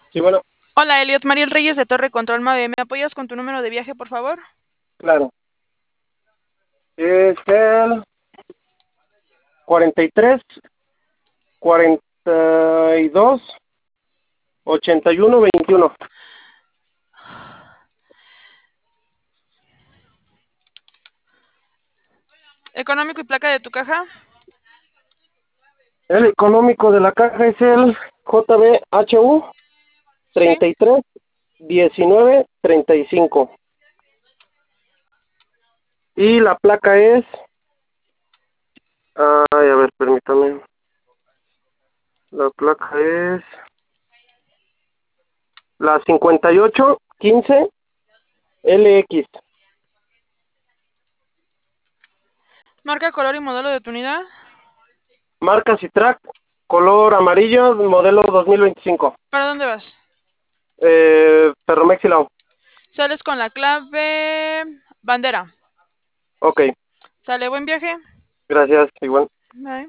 Sí, bueno, Hola, Elliot. Mariel Reyes de Torre Control Mave. ¿Me apoyas con tu número de viaje, por favor? claro. Es el 43, 42, 81, 21. Económico y placa de tu caja. El económico de la caja es el JBHU Sí. 33 19 35. Y la placa es, ay, a ver, permítame. La placa es la 5815 LX. Marca, color y modelo de tu unidad. Marca Citrac, color amarillo, modelo 2025. ¿Para dónde vas? Ferromex y Lao. Sales con la clave bandera. Ok, Sale, buen viaje. gracias, igual. Bye.